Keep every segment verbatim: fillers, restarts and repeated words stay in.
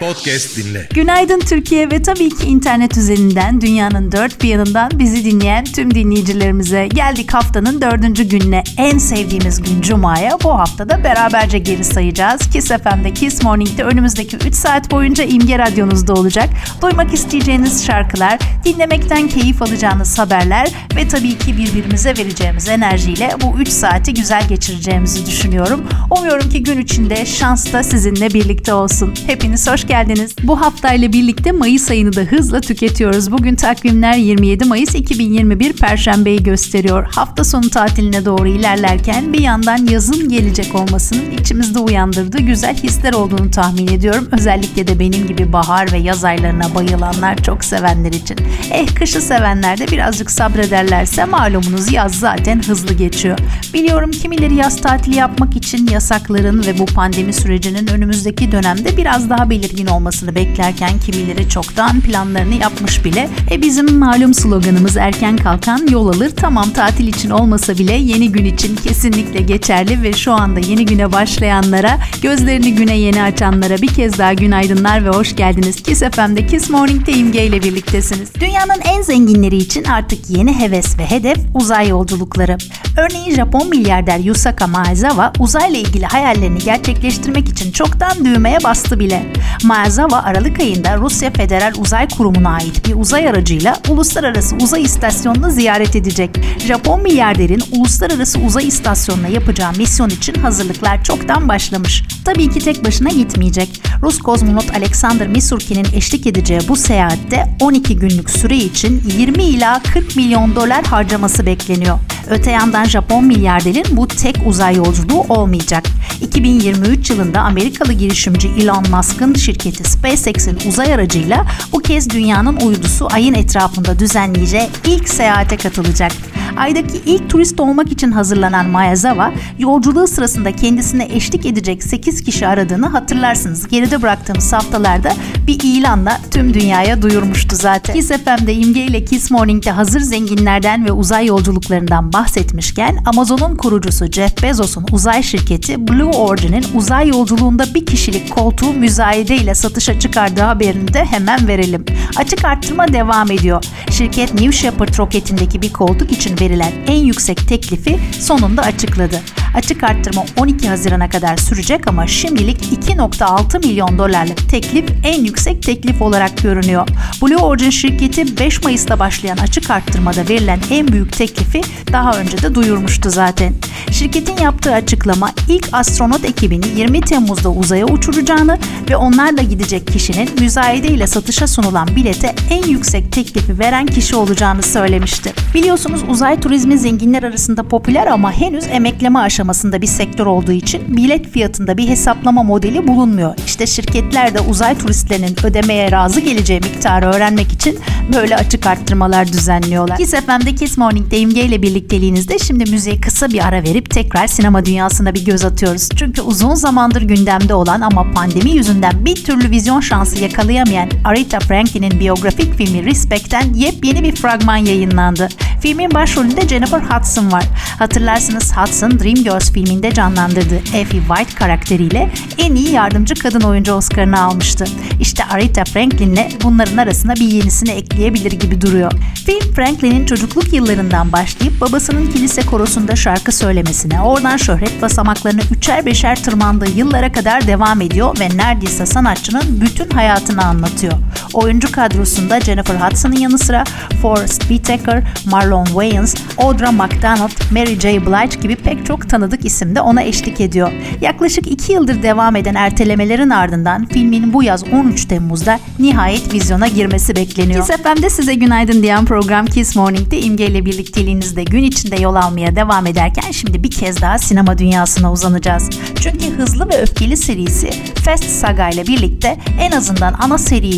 Podcast dinle. Günaydın Türkiye ve tabii ki internet üzerinden dünyanın dört bir yanından bizi dinleyen tüm dinleyicilerimize geldik haftanın dördüncü gününe. En sevdiğimiz gün Cuma'ya bu haftada beraberce geri sayacağız. Kiss F M'de Kiss Morning'de önümüzdeki üç saat boyunca İmge Radyonuzda olacak. Duymak isteyeceğiniz şarkılar, dinlemekten keyif alacağınız haberler ve tabii ki birbirimize vereceğimiz enerjiyle bu üç saati güzel geçireceğimizi düşünüyorum. Umuyorum ki gün içinde şans da sizinle birlikte olsun. Hepiniz hoş geldiniz. Bu haftayla birlikte Mayıs ayını da hızla tüketiyoruz. Bugün takvimler yirmi yedi Mayıs iki bin yirmi bir Perşembe'yi gösteriyor. Hafta sonu tatiline doğru ilerlerken bir yandan yazın gelecek olmasının içimizde uyandırdığı güzel hisler olduğunu tahmin ediyorum. Özellikle de benim gibi bahar ve yaz aylarına bayılanlar, çok sevenler için. Eh kışı sevenler de birazcık sabrederlerse malumunuz yaz zaten hızlı geçiyor. Biliyorum kimileri yaz tatili yapmak için yasakların ve bu pandemi sürecinin önümüzdeki dönemde biraz daha belirgin olmasını beklerken kimileri çoktan planlarını yapmış bile. E bizim malum sloganımız erken kalkan yol alır. Tamam, tatil için olmasa bile yeni gün için kesinlikle geçerli ve şu anda yeni güne başlayanlara, gözlerini güne yeni açanlara bir kez daha günaydınlar ve hoş geldiniz. Kiss F M'de Kiss Morning'de İmge ile birliktesiniz. Dünyanın en zenginleri için artık yeni heves ve hedef uzay yolculukları. Örneğin Japon milyarder Yusaku Maezawa uzayla ilgili hayallerini gerçekleştirmek için çoktan düğmeye bastı bile. Maezawa Aralık ayında Rusya Federal Uzay Kurumu'na ait bir uzay aracıyla Uluslararası Uzay İstasyonu'nu ziyaret edecek. Japon milyarderin Uluslararası Uzay İstasyonu'na yapacağı misyon için hazırlıklar çoktan başlamış. Tabii ki tek başına gitmeyecek. Rus kozmonot Alexander Misurkin'in eşlik edeceği bu seyahatte on iki günlük süre için yirmi ila kırk milyon dolar harcaması bekleniyor. Öte yandan Japon milyarderin bu tek uzay yolculuğu olmayacak. iki bin yirmi üç yılında Amerikalı girişimci Elon Musk'ın şirketi SpaceX'in uzay aracıyla bu kez dünyanın uydusu Ay'ın etrafında düzenleyeceği ilk seyahate katılacak. Aydaki ilk turist olmak için hazırlanan Maezawa, yolculuğu sırasında kendisine eşlik edecek sekiz kişi aradığını hatırlarsınız. Geride bıraktığımız haftalarda bir ilanla tüm dünyaya duyurmuştu zaten. Kiss F M'de İmge ile Kiss Morning'de hazır zenginlerden ve uzay yolculuklarından bahsetmişken, Amazon'un kurucusu Jeff Bezos'un uzay şirketi Blue Origin'in uzay yolculuğunda bir kişilik koltuğu müzayede ile satışa çıkardığı haberini de hemen verelim. Açık arttırma devam ediyor. Şirket New Shepard roketindeki bir koltuk için verilen en yüksek teklifi sonunda açıkladı. Açık arttırma on iki Haziran'a kadar sürecek ama şimdilik iki virgül altı milyon dolarlık teklif en yüksek teklif olarak görünüyor. Blue Origin şirketi beş Mayıs'ta başlayan açık arttırmada verilen en büyük teklifi daha önce de duyurmuştu zaten. Şirketin yaptığı açıklama ilk astronot ekibini yirmi Temmuz'da uzaya uçuracağını ve onlarla gidecek kişinin müzayede ile satışa sunulan bilete en yüksek teklifi veren kişi olacağını söylemişti. Biliyorsunuz uzay turizmi zenginler arasında popüler ama henüz emekleme aşamasında bir sektör olduğu için bilet fiyatında bir hesaplama modeli bulunmuyor. İşte şirketler de uzay turistlerinin ödemeye razı geleceği miktarı öğrenmek için böyle açık arttırmalar düzenliyorlar. Kiss F M'de Kiss Morning'de İmge ile birlikteliğinizde şimdi müziğe kısa bir ara verip tekrar sinema dünyasına bir göz atıyoruz. Çünkü uzun zamandır gündemde olan ama pandemi yüzünden bir türlü vizyon şansı yakalayamayan Aretha Franklin'in biyografik filmi Respect'ten yepyeni bir fragman yayınlandı. Filmin başrolünde Jennifer Hudson var. Hatırlarsınız Hudson, Dreamgirls filminde canlandırdığı Effie White karakteriyle en iyi yardımcı kadın oyuncu Oscar'ını almıştı. İşte Aretha Franklin'le bunların arasına bir yenisini ekleyebilir gibi duruyor. Film, Franklin'in çocukluk yıllarından başlayıp babasının kilise korosunda şarkı söylemesine, oradan şöhret basamaklarını üçer beşer tırmandığı yıllara kadar devam ediyor ve neredeyse sanatçının bütün hayatını anlatıyor. Oyuncu kadrosunda Jennifer Hudson'ın yanı sıra Forest Whitaker, Marlon Wayans, Audra McDonald, Mary J. Blige gibi pek çok tanıdık isim de ona eşlik ediyor. Yaklaşık iki yıldır devam eden ertelemelerin ardından filmin bu yaz on üç Temmuz'da nihayet vizyona girmesi bekleniyor. Kiss F M'de size günaydın diyen program Kiss Morning'de İmge ile birlikteliğinizde gün içinde yol almaya devam ederken şimdi bir kez daha sinema dünyasına uzanacağız. Çünkü Hızlı ve Öfkeli serisi Fast Saga ile birlikte en azından ana seri için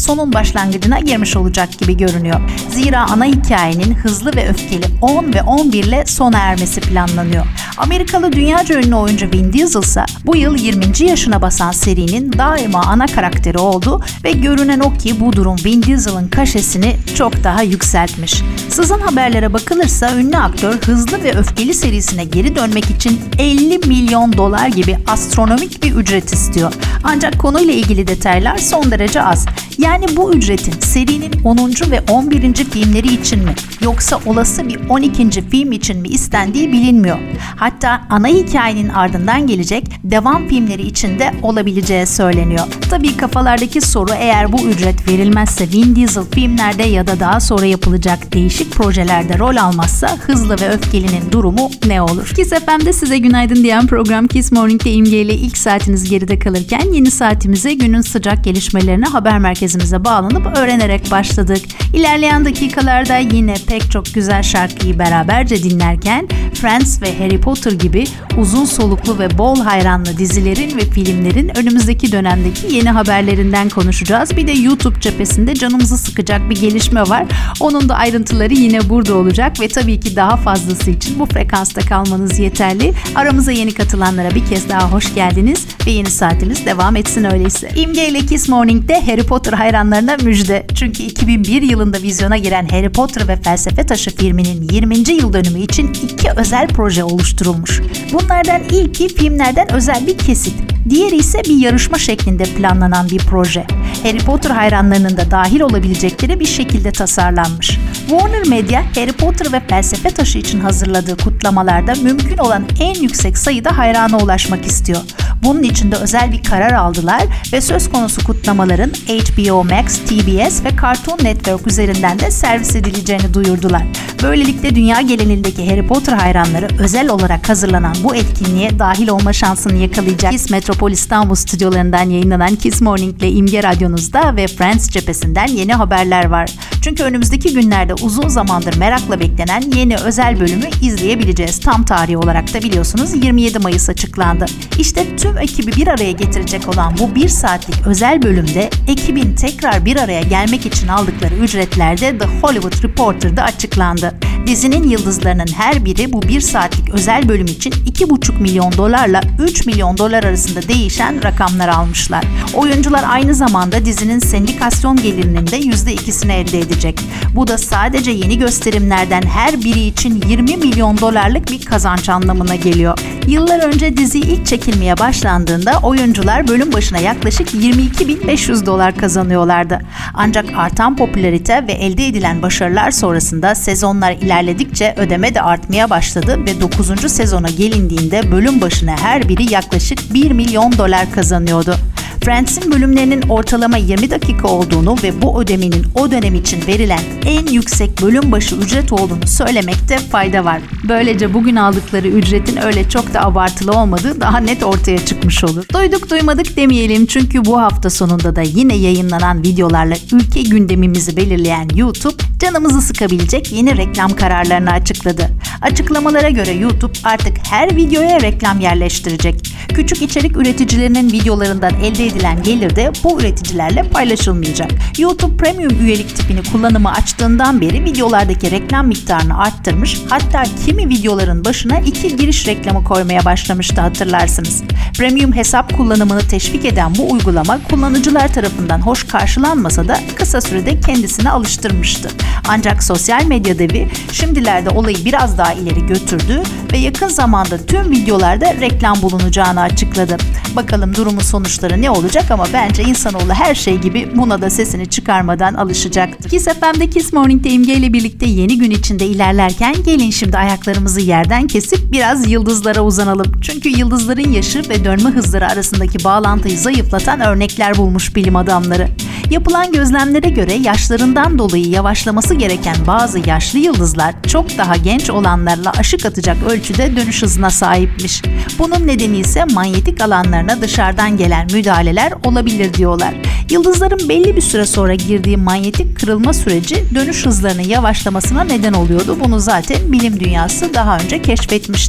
sonun başlangıcına girmiş olacak gibi görünüyor. Zira ana hikayenin Hızlı ve Öfkeli on ve on bir ile sona ermesi planlanıyor. Amerikalı dünyaca ünlü oyuncu Vin Diesel ise bu yıl yirminci yaşına basan serinin daima ana karakteri oldu ve görünen o ki bu durum Vin Diesel'ın kaşesini çok daha yükseltmiş. Sızan haberlere bakılırsa ünlü aktör Hızlı ve Öfkeli serisine geri dönmek için elli milyon dolar gibi astronomik bir ücret istiyor. Ancak konuyla ilgili detaylar son derece az. Yani bu ücretin serinin onuncu ve on birinci filmleri için mi yoksa olası bir on ikinci film için mi istendiği bilinmiyor. Hatta ana hikayenin ardından gelecek devam filmleri için de olabileceği söyleniyor. Tabii kafalardaki soru, eğer bu ücret verilmezse Vin Diesel filmlerde ya da daha sonra yapılacak değişik projelerde rol almazsa Hızlı ve Öfkeli'nin durumu ne olur? Kiss F M'de size günaydın diyen program Kiss Morning'de İmge ile ilk saatiniz geride kalırken yeni saatimize günün sıcak gelişmelerini haber merkezimize bağlanıp öğrenerek başladık. İlerleyen dakikalarda yine pek çok güzel şarkıyı beraberce dinlerken Friends ve Harry Potter gibi uzun soluklu ve bol hayranlı dizilerin ve filmlerin önümüzdeki dönemdeki yeni haberlerinden konuşacağız. Bir de YouTube cephesinde canımızı sıkacak bir gelişme var. Onun da ayrıntıları yine burada olacak ve tabii ki daha fazlası için bu frekansta kalmanız yeterli. Aramıza yeni katılanlara bir kez daha hoş geldiniz ve yeni saatimiz devam etsin öyleyse. İmge ile Kiss Morning'de Harry Potter hayranlarına müjde. Çünkü iki bin bir yılında vizyona giren Harry Potter ve Felsefe Taşı filminin yirminci yıl dönümü için iki özel proje oluşturulmuş. Bunlardan ilki filmlerden özel bir kesit. Diğeri ise bir yarışma şeklinde planlanan bir proje. Harry Potter hayranlarının da dahil olabilecekleri bir şekilde tasarlanmış. Warner Media, Harry Potter ve Felsefe Taşı için hazırladığı kutlamalarda mümkün olan en yüksek sayıda hayrana ulaşmak istiyor. Bunun için de özel bir karar aldılar ve söz konusu kutlamaların H B O Max, T B S ve Cartoon Network üzerinden de servis edileceğini duyurdular. Böylelikle dünya genelindeki Harry Potter hayranları özel olarak hazırlanan bu etkinliğe dahil olma şansını yakalayacak. Kiss Metropol İstanbul stüdyolarından yayınlanan Kiss Morning ile İmge Radyonuzda ve Friends cephesinden yeni haberler var. Çünkü önümüzdeki günlerde uzun zamandır merakla beklenen yeni özel bölümü izleyebileceğiz. Tam tarihi olarak da biliyorsunuz yirmi yedi Mayıs açıklandı. İşte tüm ekibi bir araya getirecek olan bu bir saatlik özel bölümde ekibin tekrar bir araya gelmek için aldıkları ücretlerde The Hollywood Reporter'da açıklandı. Dizinin yıldızlarının her biri bu bir saatlik özel bölüm için iki buçuk milyon dolarla üç milyon dolar arasında değişen rakamlar almışlar. Oyuncular aynı zamanda dizinin sendikasyon gelirinin de yüzde ikisini elde edecek. Bu da sadece yeni gösterimlerden her biri için yirmi milyon dolarlık bir kazanç anlamına geliyor. Yıllar önce dizi ilk çekilmeye başlandığında oyuncular bölüm başına yaklaşık yirmi iki bin beş yüz dolar kazanıyorlardı. Ancak artan popülarite ve elde edilen başarılar sonrasında sezonlar ilerledikçe ödeme de artmaya başladı ve dokuzuncu sezona gelindiğinde bölüm başına her biri yaklaşık bir milyon dolar kazanıyordu. Friends'in bölümlerinin ortalama yirmi dakika olduğunu ve bu ödemenin o dönem için verilen en yüksek bölüm başı ücret olduğunu söylemekte fayda var. Böylece bugün aldıkları ücretin öyle çok da abartılı olmadığı daha net ortaya çıkmış olur. Duyduk duymadık demeyelim, çünkü bu hafta sonunda da yine yayınlanan videolarla ülke gündemimizi belirleyen YouTube canımızı sıkabilecek yeni reklam kararlarını açıkladı. Açıklamalara göre YouTube artık her videoya reklam yerleştirecek. Küçük içerik üreticilerinin videolarından elde edilen gelir de bu üreticilerle paylaşılmayacak. YouTube Premium üyelik tipini kullanıma açtığından beri videolardaki reklam miktarını arttırmış, hatta kimi videoların başına iki giriş reklamı koymaya başlamıştı, hatırlarsınız. Premium hesap kullanımını teşvik eden bu uygulama kullanıcılar tarafından hoş karşılanmasa da kısa sürede kendisine alıştırmıştı. Ancak sosyal medya devi şimdilerde olayı biraz daha ileri götürdü ve yakın zamanda tüm videolarda reklam bulunacağını açıkladı. Bakalım durumun sonuçları ne olacak, ama bence insanoğlu her şey gibi buna da sesini çıkarmadan alışacaktır. Kiss F M'de Kiss Morning'de İmge ile birlikte yeni gün içinde ilerlerken gelin şimdi ayaklarımızı yerden kesip biraz yıldızlara uzanalım. Çünkü yıldızların yaşı ve dönme hızları arasındaki bağlantıyı zayıflatan örnekler bulmuş bilim adamları. Yapılan gözlemlere göre yaşlarından dolayı yavaşlaması gereken bazı yaşlı yıldızlar çok daha genç olanlarla aşık atacak ölçüde dönüş hızına sahipmiş. Bunun nedeni ise manyetik alanlarına dışarıdan gelen müdahaleler olabilir diyorlar. Yıldızların belli bir süre sonra girdiği manyetik kırılma süreci dönüş hızlarının yavaşlamasına neden oluyordu. Bunu zaten bilim dünyası daha önce keşfetmişti.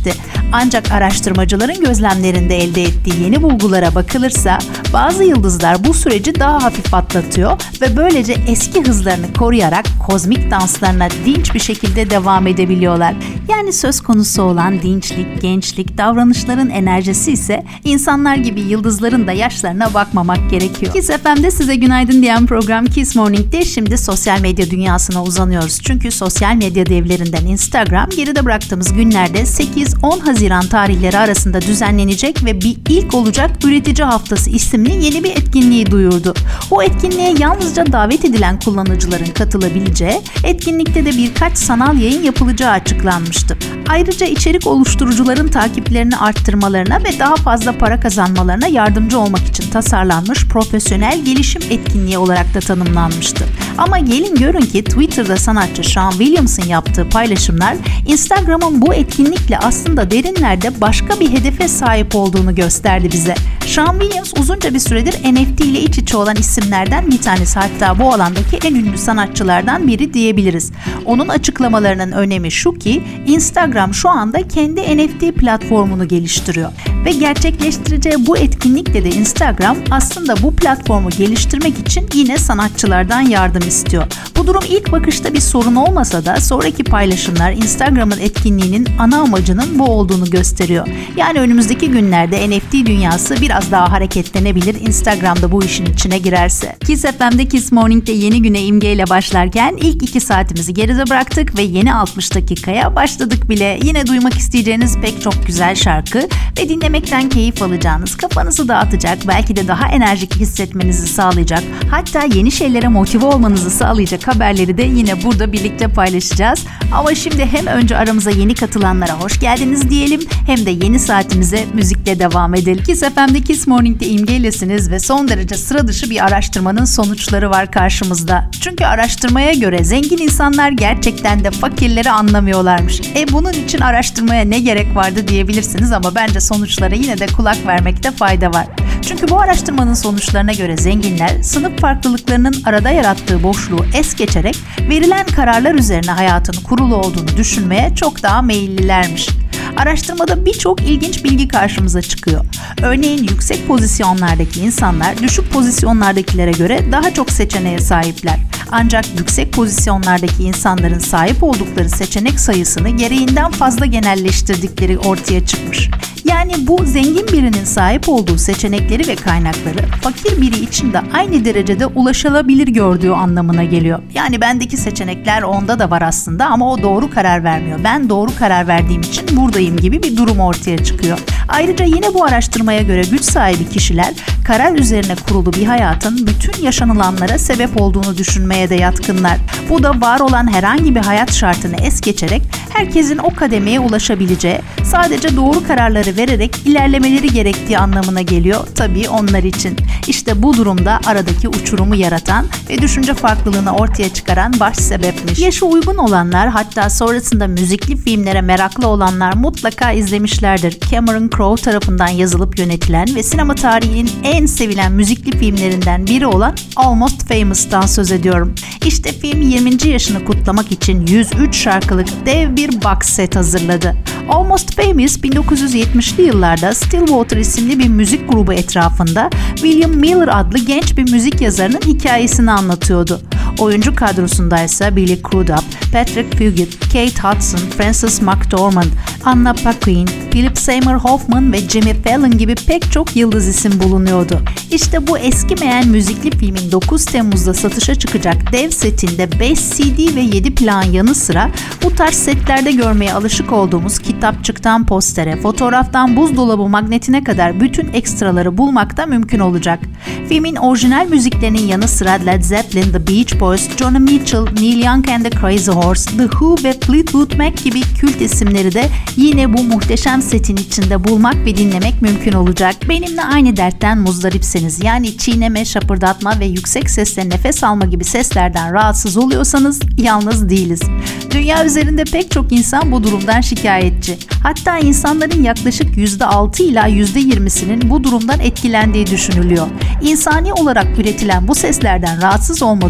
Ancak araştırmacıların gözlemlerinde elde ettiği yeni bulgulara bakılırsa bazı yıldızlar bu süreci daha hafif atlatıyor ve böylece eski hızlarını koruyarak kozmik danslarına dinç bir şekilde devam edebiliyorlar. Yani söz konusu olan dinçlik, gençlik, davranışların enerjisi ise insanlar gibi yıldızların da yaşlarına bakmamak gerekiyor. Kiss F M'de size günaydın diyen program Kiss Morning'de şimdi sosyal medya dünyasına uzanıyoruz. Çünkü sosyal medya devlerinden Instagram geride bıraktığımız günlerde sekiz on Haziran tarihleri arasında düzenlenecek ve bir ilk olacak Üretici Haftası isimli yeni bir etkinliği duyurdu. O etkinliğe yalnızca davet edilen kullanıcıların katılabileceği, etkinlikte de birkaç sanal yayın yapılacağı açıklanmıştı. Ayrıca içerik oluşturucuların takiplerini arttırmalarına ve daha fazla para kazanmalarına yardımcı olmak için tasarlanmış profesyonel gelişim etkinliği olarak da tanımlanmıştı. Ama gelin görün ki Twitter'da sanatçı Sean Williams'ın yaptığı paylaşımlar Instagram'ın bu etkinlikle aslında derinlerde başka bir hedefe sahip olduğunu gösterdi bize. Sean Williams uzunca bir süredir N F T ile iç içe olan isimlerden bir tanesi, hatta bu alandaki en ünlü sanatçılardan biri diyebiliriz. Onun açıklamalarının önemi şu ki Instagram şu anda kendi N F T platformunu geliştiriyor ve gerçekleştireceği bu etkinlikle de Instagram aslında bu platformu geliştirmek için yine sanatçılardan yardım istiyor. Bu durum ilk bakışta bir sorun olmasa da sonraki paylaşımlar Instagram'ın etkinliğinin ana amacının bu olduğunu gösteriyor. Yani önümüzdeki günlerde N F T dünyası biraz daha hareketlenebilir Instagram'da bu işin içine girerse. Kiss F M'de Kiss Morning'de yeni güne imgeyle başlarken ilk iki saatimizi geride bıraktık ve yeni altmış dakikaya başladık bile. Yine duymak isteyeceğiniz pek çok güzel şarkı ve dinlemekten keyif alacağınız, kafanızı dağıtacak, belki de daha enerjik hissetmenizi sağlayacak, hatta yeni şeylere motive olmanızı sağlayacak haberleri de yine burada birlikte paylaşacağız. Ama şimdi hem önce aramıza yeni katılanlara hoş geldiniz diyelim, hem de yeni saatimize müzikle devam edelim. Kiss F M'de Kiss Morning'de imgeylesiniz ve son derece sıra dışı bir araştırmanın sonuçları var karşımızda. Çünkü araştırmaya göre zengin insanlar gerçekten de fakirleri anlamıyorlarmış. E bunun için araştırmaya ne gerek vardı diyebilirsiniz ama bence sonuçlara yine de kulak vermekte fayda var. Çünkü bu araştırmanın sonuçlarına göre zenginler sınıf farklılıklarının arada yarattığı boşluğu es geçerek verilen kararlar üzerine hayatın kurulu olduğunu düşünmeye çok daha meyillilermiş. Araştırmada birçok ilginç bilgi karşımıza çıkıyor. Örneğin yüksek pozisyonlardaki insanlar düşük pozisyonlardakilere göre daha çok seçeneğe sahipler. Ancak yüksek pozisyonlardaki insanların sahip oldukları seçenek sayısını gereğinden fazla genelleştirdikleri ortaya çıkmış. Yani bu zengin birinin sahip olduğu seçenekleri ve kaynakları fakir biri için de aynı derecede ulaşılabilir gördüğü anlamına geliyor. Yani bendeki seçenekler onda da var aslında ama o doğru karar vermiyor. Ben doğru karar verdiğim için buradayım gibi bir durum ortaya çıkıyor. Ayrıca yine bu araştırmaya göre güç sahibi kişiler karar üzerine kurulu bir hayatın bütün yaşanılanlara sebep olduğunu düşünmeye de yatkınlar. Bu da var olan herhangi bir hayat şartını es geçerek herkesin o kademeye ulaşabileceği, sadece doğru kararları vererek ilerlemeleri gerektiği anlamına geliyor tabii onlar için. İşte bu durumda aradaki uçurumu yaratan ve düşünce farklılığını ortaya çıkaran baş sebepmiş. Yaşı uygun olanlar, hatta sonrasında müzikli filmlere meraklı olanlar mutlaka izlemişlerdir. Cameron Crowe tarafından yazılıp yönetilen ve sinema tarihinin en sevilen müzikli filmlerinden biri olan Almost Famous'tan söz ediyorum. İşte film yirminci yaşını kutlamak için yüz üç şarkılık dev bir box set hazırladı. Almost Famous bin dokuz yüz yetmişli yıllarda Stillwater isimli bir müzik grubu etrafında William Miller adlı genç bir müzik yazarının hikayesini anlatıyordu. Oyuncu kadrosundaysa Billy Crudup, Patrick Fugit, Kate Hudson, Frances McDormand, Anna Paquin, Philip Seymour Hoffman ve Jimmy Fallon gibi pek çok yıldız isim bulunuyordu. İşte bu eskimeyen müzikli filmin dokuz Temmuz'da satışa çıkacak dev setinde beş C D ve yedi plan yanı sıra bu tarz setlerde görmeye alışık olduğumuz kitapçıktan postere, fotoğraftan buzdolabı magnetine kadar bütün ekstraları bulmak da mümkün olacak. Filmin orijinal müziklerinin yanı sıra Led Zeppelin, The Beach Boys, Joni Mitchell, Neil Young and the Crazy Horse, The Who ve Fleetwood Mac gibi kült isimleri de yine bu muhteşem setin içinde bulmak ve dinlemek mümkün olacak. Benimle aynı dertten muzdaripseniz, yani çiğneme, şapırdatma ve yüksek sesle nefes alma gibi seslerden rahatsız oluyorsanız yalnız değiliz. Dünya üzerinde pek çok insan bu durumdan şikayetçi. Hatta insanların yaklaşık yüzde altı ila yüzde yirmisinin bu durumdan etkilendiği düşünülüyor. İnsani olarak üretilen bu seslerden rahatsız olma durumu da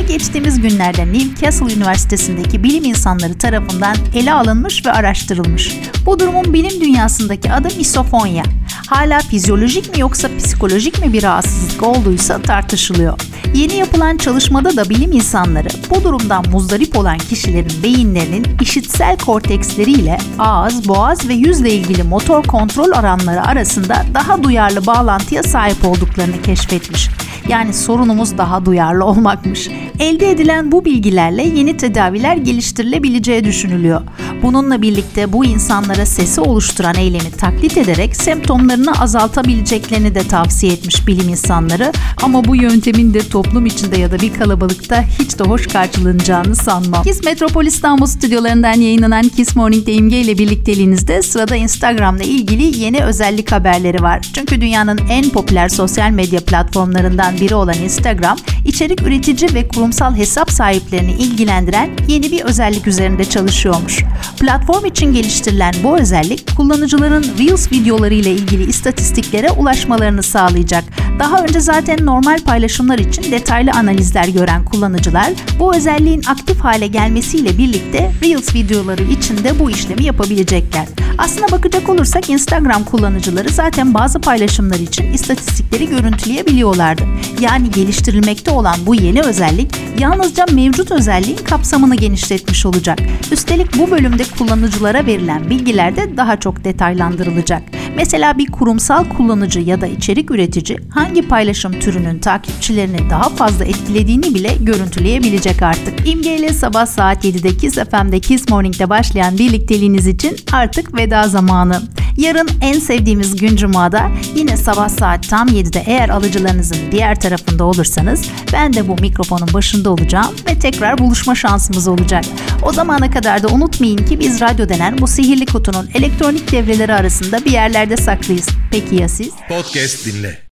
geçtiğimiz günlerde Newcastle Üniversitesi'ndeki bilim insanları tarafından ele alınmış ve araştırılmış. Bu durumun bilim dünyasındaki adı misofonya. Hala fizyolojik mi yoksa psikolojik mi bir rahatsızlık olduysa tartışılıyor. Yeni yapılan çalışmada da bilim insanları bu durumdan muzdarip olan kişilerin beyinlerinin işitsel korteksleriyle ağız, boğaz ve yüzle ilgili motor kontrol alanları arasında daha duyarlı bağlantıya sahip olduklarını keşfetmiş. Yani sorunumuz daha duyarlı olmakmış. Elde edilen bu bilgilerle yeni tedaviler geliştirilebileceği düşünülüyor. Bununla birlikte bu insanlara sesi oluşturan eylemi taklit ederek semptomlarını azaltabileceklerini de tavsiye etmiş bilim insanları. Ama bu yöntemin de toplum içinde ya da bir kalabalıkta hiç de hoş karşılanacağını sanmam. Kiss Metropol İstanbul stüdyolarından yayınlanan Kiss Morning'de İmge ile birlikteliğinizde sırada Instagram'la ilgili yeni özellik haberleri var. Çünkü dünyanın en popüler sosyal medya platformlarından biri olan Instagram, içerik üretici ve kurumsal hesap sahiplerini ilgilendiren yeni bir özellik üzerinde çalışıyormuş. Platform için geliştirilen bu özellik, kullanıcıların Reels videoları ile ilgili istatistiklere ulaşmalarını sağlayacak. Daha önce zaten normal paylaşımlar için detaylı analizler gören kullanıcılar, bu özelliğin aktif hale gelmesiyle birlikte Reels videoları için de bu işlemi yapabilecekler. Aslına bakacak olursak Instagram kullanıcıları zaten bazı paylaşımlar için istatistikleri görüntüleyebiliyorlardı. Yani geliştirilmekte olan bu yeni özellik yalnızca mevcut özelliğin kapsamını genişletmiş olacak. Üstelik bu bölümde kullanıcılara verilen bilgiler de daha çok detaylandırılacak. Mesela bir kurumsal kullanıcı ya da içerik üretici hangi paylaşım türünün takipçilerini daha fazla etkilediğini bile görüntüleyebilecek artık. İmge ile sabah saat yedide Kiss F M'de Kiss Morning'de başlayan birlikteliğiniz için artık veda zamanı. Yarın en sevdiğimiz gün Cuma'da yine sabah saat tam yedide eğer alıcılarınızın diğer tarafında olursanız ben de bu mikrofonun başında olacağım ve tekrar buluşma şansımız olacak. O zamana kadar da unutmayın ki biz radyo denen bu sihirli kutunun elektronik devreleri arasında bir yerlerde saklıyız. Peki ya siz? Podcast dinle.